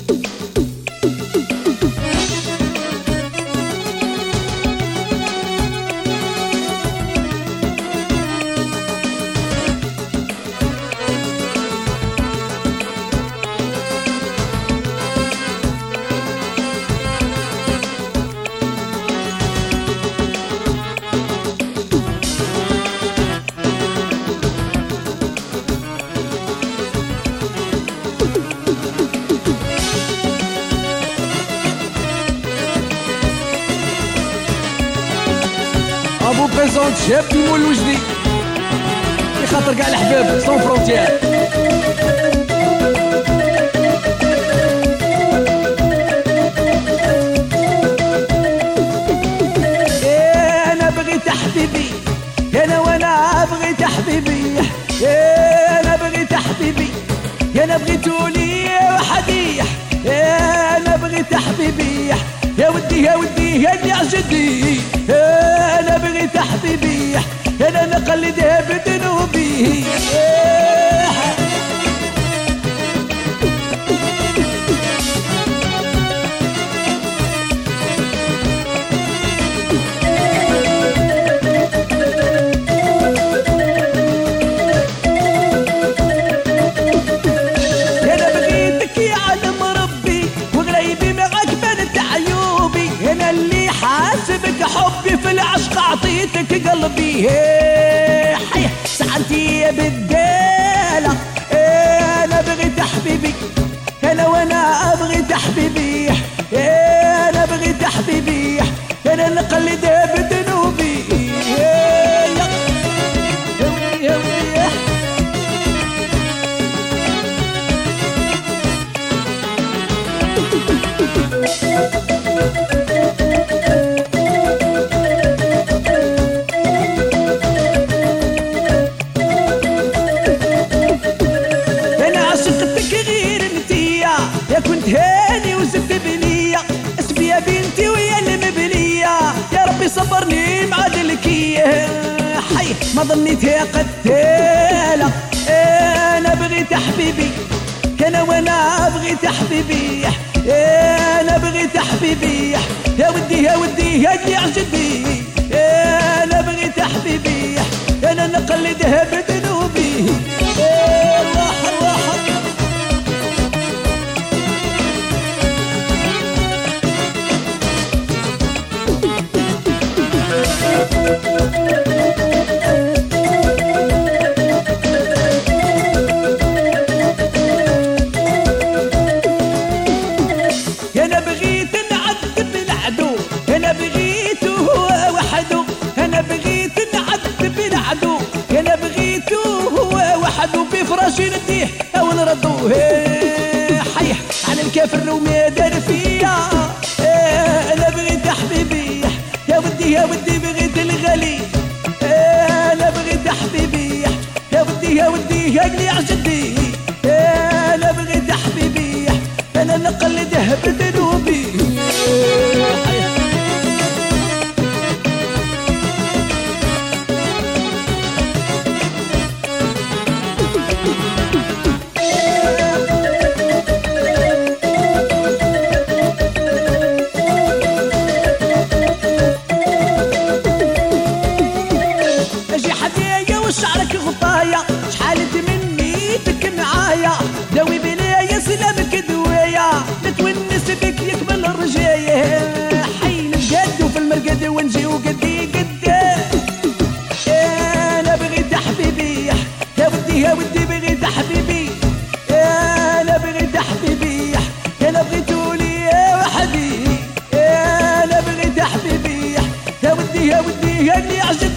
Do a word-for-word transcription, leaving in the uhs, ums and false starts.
ابو بريزونت شاب كيما الوجدي في خاطر كاع الحباب سون فرونتيير. انا بغيت حبيبي انا وانا بغيت حبيبي انا بغيت حبيبي انا بغيتوني وحدي انا بغيت حبيبي يا ودي يا ودي يا اللي عجدي انا بغيت حبيبي انا نقلدها بذنوبي. انا بغيتك يا عالم ربي وغريبي معاك بنت عيوبي انا اللي حاسبك حبي في العشق عطيتك قلبي حي سعنتي يا بدالة انا بغيت حبيبي انا وانا بغيت حبيبي انا بغيت حبيبي انا نقلدها بذنوبي يا يا يا كنت هاني وزدت بنية اسمي يا بنتي ويا المبلية يا ربي صبرني معادلك حي ما ظنيتها قتالة انا بغيت حبيبي انا وانا بغيت حبيبي انا بغيت حبيبي يا ودي يا ودي يا اللي عجبي انا بغيت حبيبي انا نقلدها بذنوبي الله الله. انا بغيت نعذب العدو انا بغيت هو وحده انا بغيت نعذب العدو انا بغيت هو وحده بفراشي نديه او نردوه حي على الكافر وما دار فيا انا بغيت حبيبي يا ودي يا ودي بغيت الغالي انا بغيت حبيبي يا ودي يا ودي يا اللي عجدي انا بغيت حبيبي انا نقلدها بذنوبي. اجي حدايا وشعرك غطايا شحالت مني تك معايا داوي بلايا سلامك دوايا نتونس بك يقبل الرجاية حي نتقادو في المرقد ونجيو قدي قدي انا بغيت حبيبي يا ودي يا ودي بغيت حبيبي انا بغيت حبيبي انا بغيتولي وحدي انا بغيت حبيبي يا ودي يا ودي يا اللي عجبني